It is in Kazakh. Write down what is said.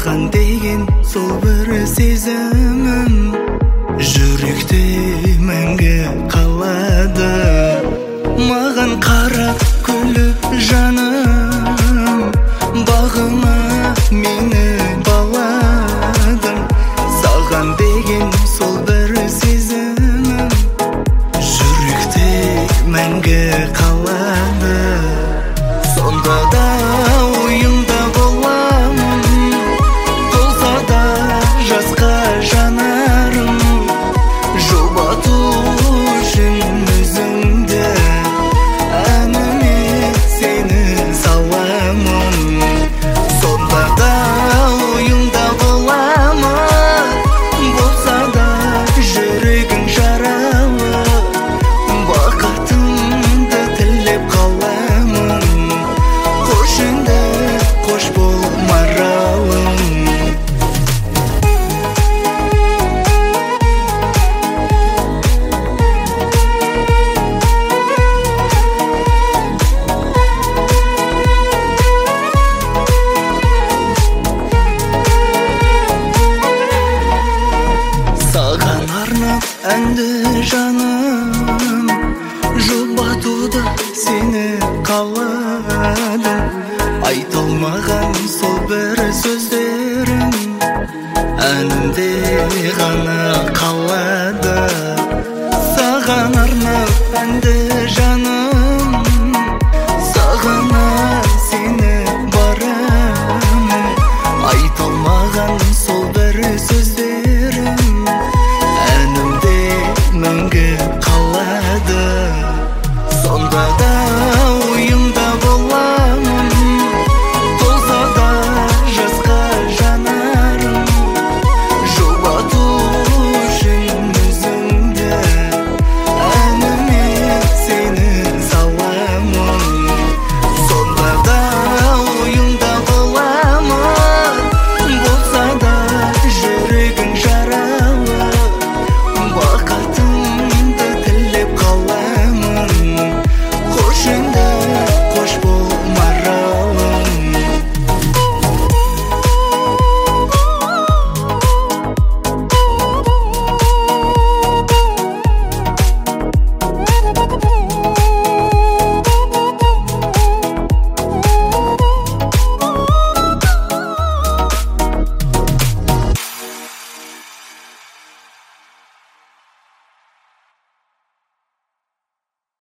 саған деген сол бір сезімім жүректе мәңгі қалады. Маған қарап күліп жаным, бағыма мені баладың. Саған деген сол бір сезімім жүректе мәңгі қалады. Сонда да ойымда боламын, болса да жасқа жанарым. Жұбату үшін өзіңді әніме сені саламын. Сонда да ойымда боламын, болса да жүрегің жаралы. Бақытыңды тілеп қаламын, қош енді қош бол маралым. Саған арнап әнді жаным, жұбатуды сені қалады. Айтылмаған сол бір сөздерім әнімде ғана қалады. Саған арнап әнді